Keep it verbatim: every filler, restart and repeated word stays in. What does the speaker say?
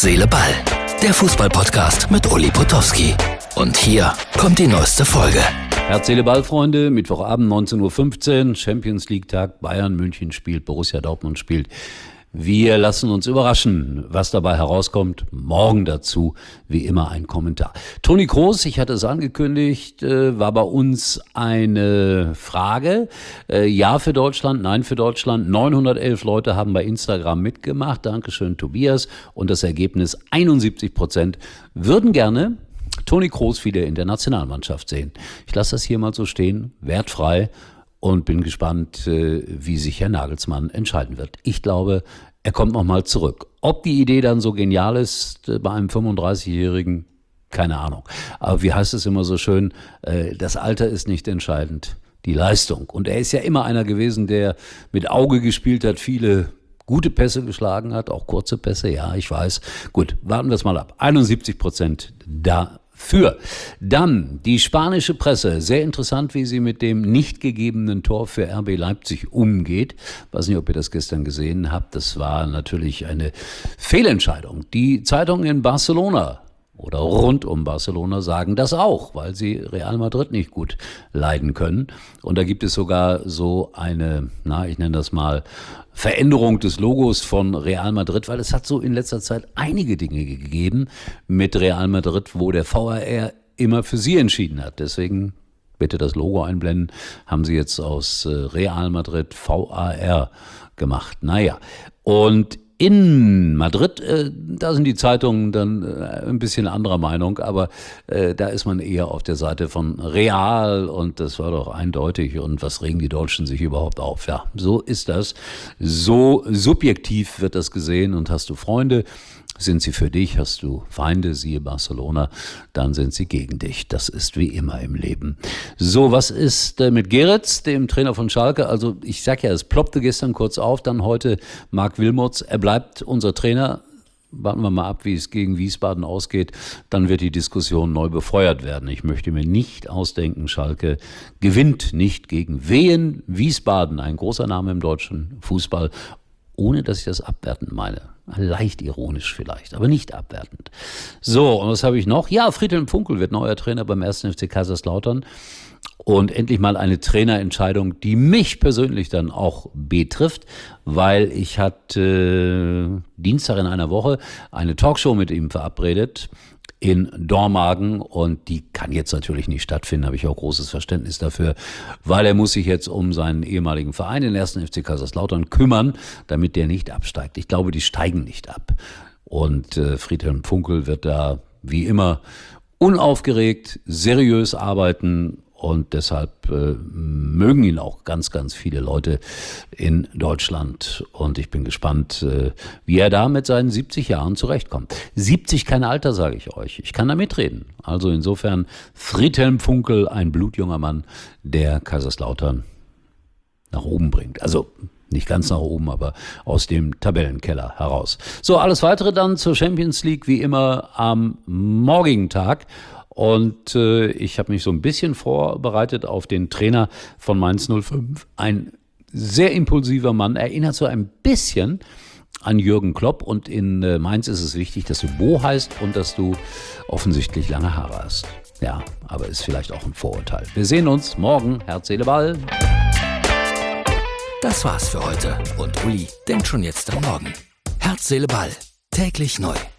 Seele, Ball. Der Fußball-Podcast mit Uli Potowski. Und hier kommt die neueste Folge. Herz, Seele, Ball, Freunde. Mittwochabend neunzehn Uhr fünfzehn, Champions League-Tag. Bayern München spielt, Borussia Dortmund spielt. Wir lassen uns überraschen, was dabei herauskommt. Morgen dazu, wie immer, ein Kommentar. Toni Kroos, ich hatte es angekündigt, war bei uns eine Frage. Ja für Deutschland, nein für Deutschland. neunhundertelf Leute haben bei Instagram mitgemacht. Dankeschön, Tobias. Und das Ergebnis, einundsiebzig Prozent würden gerne Toni Kroos wieder in der Nationalmannschaft sehen. Ich lasse das hier mal so stehen, wertfrei. Und bin gespannt, wie sich Herr Nagelsmann entscheiden wird. Ich glaube, er kommt nochmal zurück. Ob die Idee dann so genial ist bei einem fünfunddreißigjährigen, keine Ahnung. Aber wie heißt es immer so schön, das Alter ist nicht entscheidend, die Leistung. Und er ist ja immer einer gewesen, der mit Auge gespielt hat, viele gute Pässe geschlagen hat, auch kurze Pässe, ja, ich weiß. Gut, warten wir es mal ab. einundsiebzig Prozent da. Für. Dann die spanische Presse. Sehr interessant, wie sie mit dem nicht gegebenen Tor für R B Leipzig umgeht. Ich weiß nicht, ob ihr das gestern gesehen habt. Das war natürlich eine Fehlentscheidung. Die Zeitungen in Barcelona oder rund um Barcelona sagen das auch, weil sie Real Madrid nicht gut leiden können. Und da gibt es sogar so eine, na, ich nenne das mal, Veränderung des Logos von Real Madrid, weil es hat so in letzter Zeit einige Dinge gegeben mit Real Madrid, wo der V A R immer für sie entschieden hat. Deswegen bitte das Logo einblenden, haben sie jetzt aus Real Madrid V A R gemacht. Naja, und in Madrid, äh, da sind die Zeitungen dann äh, ein bisschen anderer Meinung, aber äh, da ist man eher auf der Seite von Real und das war doch eindeutig. Und was regen die Deutschen sich überhaupt auf? Ja, so ist das. So subjektiv wird das gesehen. Und hast du Freunde, sind sie für dich, hast du Feinde, siehe Barcelona, dann sind sie gegen dich. Das ist wie immer im Leben. So, was ist äh, mit Geretz, dem Trainer von Schalke? Also ich sag ja, es ploppte gestern kurz auf, dann heute Marc Wilmots. Er bleibt unser Trainer. Warten wir mal ab, wie es gegen Wiesbaden ausgeht. Dann wird die Diskussion neu befeuert werden. Ich möchte mir nicht ausdenken, Schalke gewinnt nicht gegen Wehen. Wiesbaden, ein großer Name im deutschen Fußball, ohne dass ich das abwertend meine. Leicht ironisch vielleicht, aber nicht abwertend. So, und was habe ich noch? Ja, Friedhelm Funkel wird neuer Trainer beim ersten F C Kaiserslautern. Und endlich mal eine Trainerentscheidung, die mich persönlich dann auch betrifft, weil ich hatte äh, Dienstag in einer Woche eine Talkshow mit ihm verabredet in Dormagen und die kann jetzt natürlich nicht stattfinden, habe ich auch großes Verständnis dafür, weil er muss sich jetzt um seinen ehemaligen Verein, den ersten F C Kaiserslautern, kümmern, damit der nicht absteigt. Ich glaube, die steigen nicht ab. Und äh, Friedhelm Funkel wird da wie immer unaufgeregt, seriös arbeiten. Und deshalb äh, mögen ihn auch ganz, ganz viele Leute in Deutschland. Und ich bin gespannt, äh, wie er da mit seinen siebzig Jahren zurechtkommt. siebzig kein Alter, sage ich euch. Ich kann da mitreden. Also insofern Friedhelm Funkel, ein blutjunger Mann, der Kaiserslautern nach oben bringt. Also nicht ganz nach oben, aber aus dem Tabellenkeller heraus. So, alles Weitere dann zur Champions League, wie immer am morgigen Tag. Und äh, ich habe mich so ein bisschen vorbereitet auf den Trainer von Mainz null fünf. Ein sehr impulsiver Mann, erinnert so ein bisschen an Jürgen Klopp. Und in äh, Mainz ist es wichtig, dass du Bo heißt und dass du offensichtlich lange Haare hast. Ja, aber ist vielleicht auch ein Vorurteil. Wir sehen uns morgen. Herz, Seele, Ball. Das war's für heute. Und Uli denkt schon jetzt am Morgen. Herz, Seele, Ball. Täglich neu.